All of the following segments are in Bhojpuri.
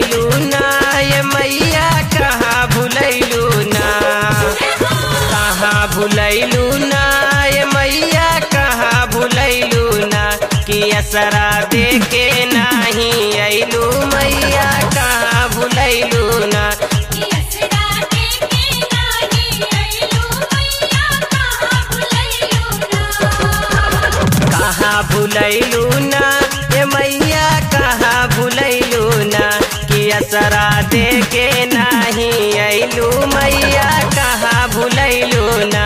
भुलैलू ना ये मैया कहाँ भुलैलू ना, कहाँ भुलैलू ना ये मैया कहाँ भुलैलू ना, कि असरा देके नाही अइलू मैया कहाँ भुलैलू ना, कहाँ भुलैलू ना ये मैया कहाँ भुलैलू ना, कि असरा देके नाही अइलू मैया कहाँ भुलैलू ना,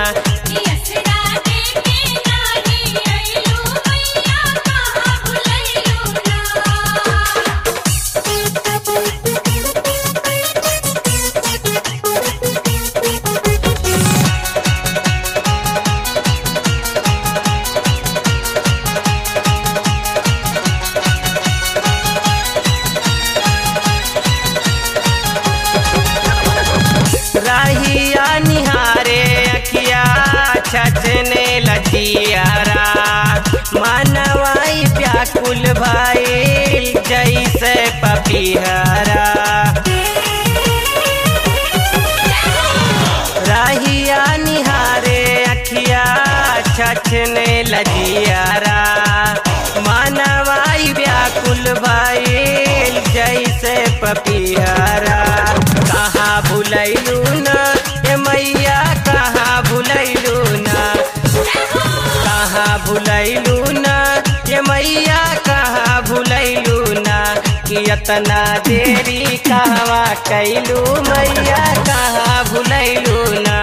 राहिया निहारे अखिया छचने लजियारा, मानवाई व्याकुल भाई जैसे पपीहरा, राहिया निहारे अखिया छचने लजियारा, मानवाई व्याकुल भाई जैसे पपीहरा, कहाँ भुलैलू ना ये मैया कहाँ भुलैलू ना, कहाँ भुलैलू ना ये मैया कहाँ भुलैलू ना, कि इतना देरी कहवा कैलू मैया कहाँ भुलैलू ना,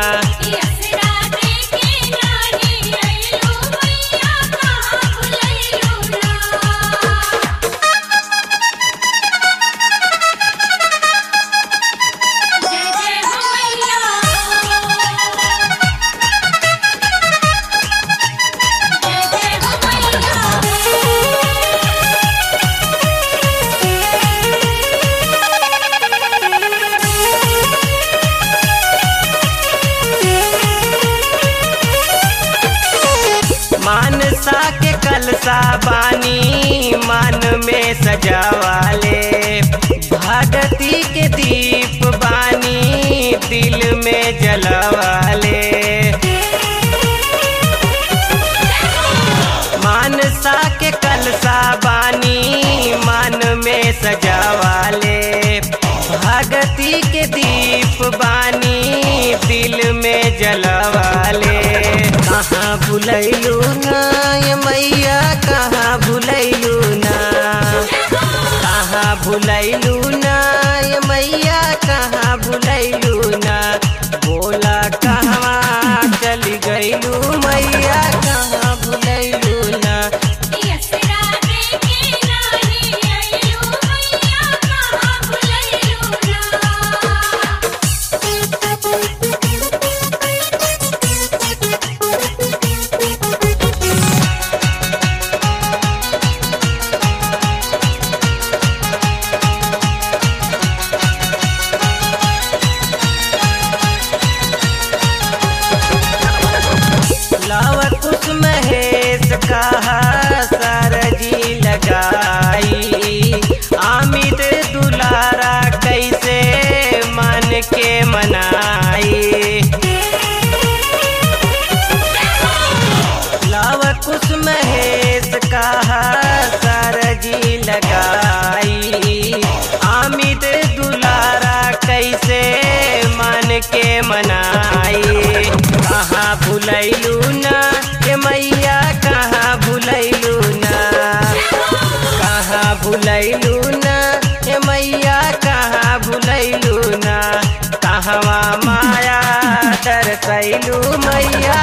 मानसा के कलसा बानी मान में सजावाले, भगती के दीप बानी दिल में जलवाले, मानसा के कलसा बानी मान में सजावाले, भगती के दीप बानी दिल में जलवाले, कहाँ भुलैलू ना ये मैया कहाँ भुलैलू ना, कहाँ भुलैलू ना ये मैया कहाँ भुलैलू ना, बोला कहाँ चली गइलू मैया कहाँ भुलैलू ना, कुछ महेश कहा सरजी लगाई, आमिद दुलारा कैसे मन के मनाई, लाव कुछ महेश कहा सरजी लगाई, आमिद दुलारा कैसे मन के मनाई, कहाँ भुलैलू ना ये मैया कहाँ भुलैलू ना, कहाँ भुलैलू ना ये मैया कहाँ भुलैलू ना, कहवा माया दरसैलू मैया